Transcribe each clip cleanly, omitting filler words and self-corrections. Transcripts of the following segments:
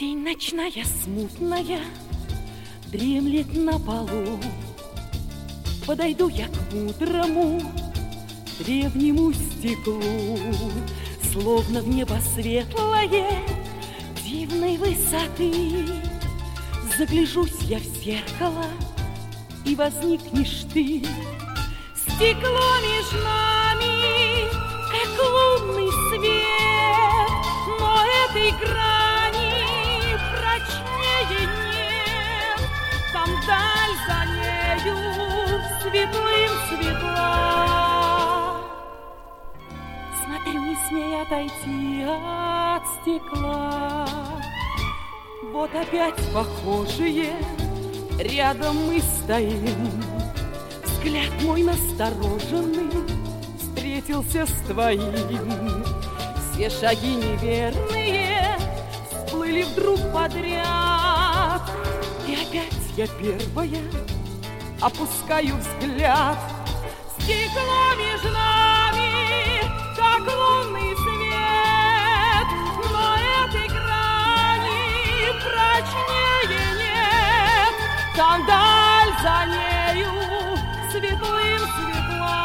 Тень ночная, смутная, дремлет на полу. Подойду я к мудрому древнему стеклу, словно в небо светлое дивной высоты. Загляжусь я в зеркало, и возникнешь ты. Стекло между нами, как лунный свет, но этой грани прочнее нет. Там даль за нею светлым светла. Смотрю, не смея отойти от стекла. Вот опять похожие, рядом мы стоим. Взгляд мой настороженный встретился с твоим. Все шаги неверные всплыли вдруг подряд. И опять я первая опускаю взгляд. Стекло между нами, как лунный свет, но этой грани прочнее нет. Там даль за нею светлым светла.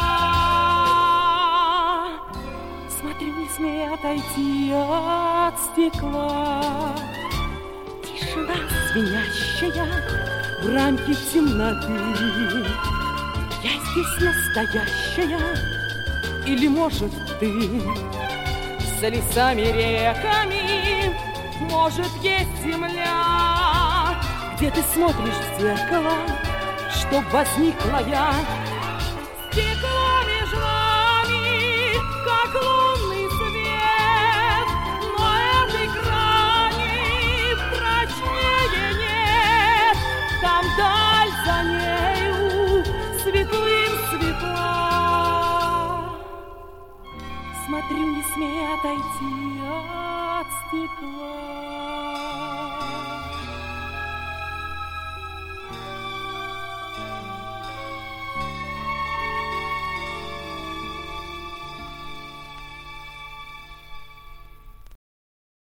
Смотрю, не смея отойти от стекла. Тишина звенящая в рамке темноты. Я здесь настоящая, или, может, ты? За лесами, реками, может, есть земля, где ты смотришь в зеркало, чтоб возникла я. Стекло между нами, как лунный свет, но этой грани прочнее нет. Там даль за нею светлым светла. Смотрю, не смея отойти от стекла.